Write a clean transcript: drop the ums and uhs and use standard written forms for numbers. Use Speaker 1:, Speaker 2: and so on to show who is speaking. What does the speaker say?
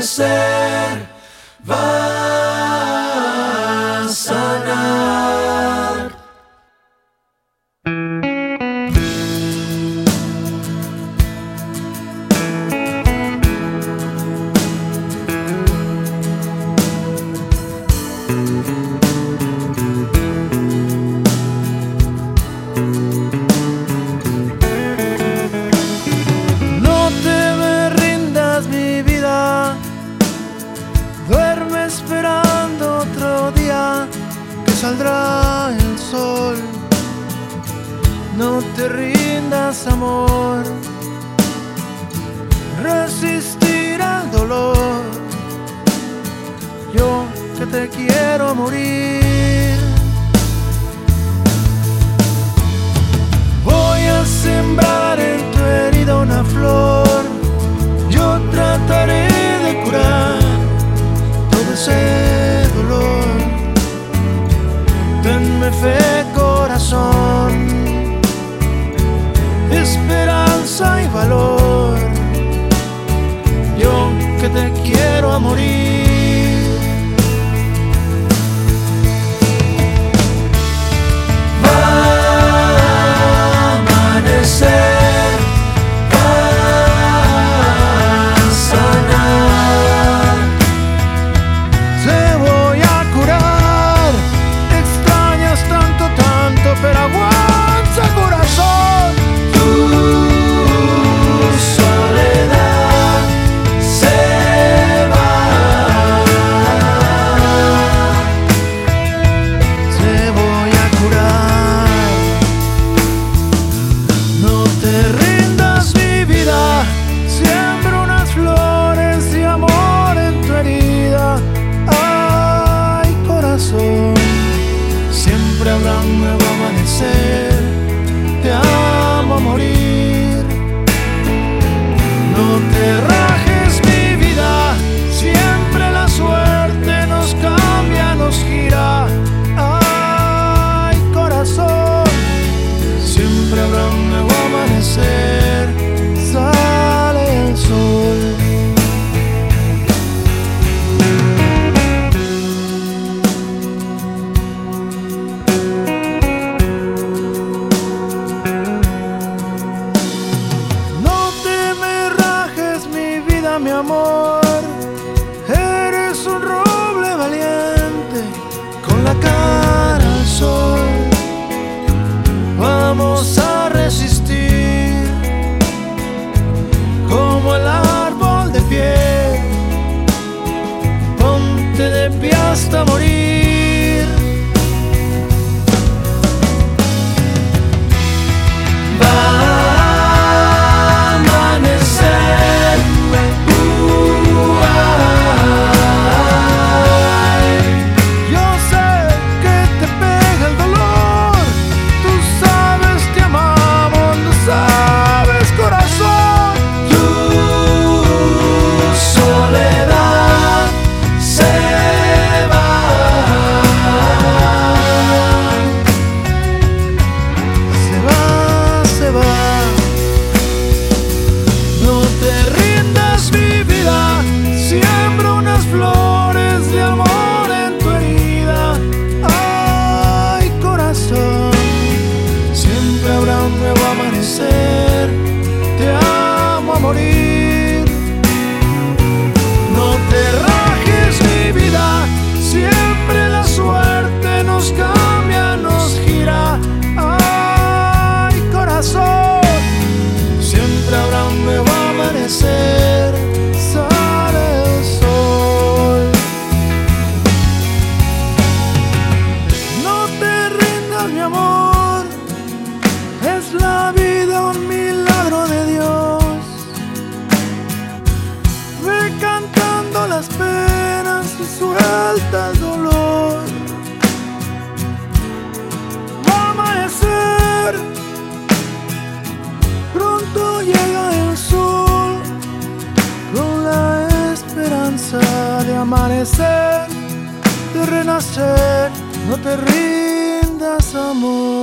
Speaker 1: amanecer va a sanar.
Speaker 2: Duerme esperando otro día que saldrá el sol. No te rindas, amor, resistir al dolor. Yo que te quiero morir. Voy a sembrar en tu herida una flor. Yo trataré de curar ese dolor. Tenme fe, corazón, esperanza y valor. Yo que te quiero a morir.
Speaker 1: Va a amanecer.
Speaker 2: Pero aguanta, corazón.
Speaker 1: Tu soledad se va.
Speaker 2: Te voy a curar. No te rindas, mi vida. Siembra unas flores de amor en tu herida. Ay, corazón, siempre habrá un nuevo amanecer. Te amo a morir. No te rajes, mi vida. Siempre la suerte nos cambia, nos gira. Ay, corazón, siempre habrá un nuevo amanecer. Sale el sol. Mi amor, eres un roble valiente con la cara al sol. Vamos a resistir como el árbol de pie. Ponte de pie hasta morir.
Speaker 1: Va a amanecer.
Speaker 2: Te amo a morir. No te rajes, mi vida. Siempre la suerte nos cambia, nos gira. Ay, corazón, siempre habrá un nuevo amanecer. Sale el sol. No te rindas, mi amor. Es la vida un milagro de Dios. Ve cantando las penas y suelta el dolor. Va a amanecer. Pronto llega el sol con la esperanza de amanecer, de renacer. No te rindas, amor.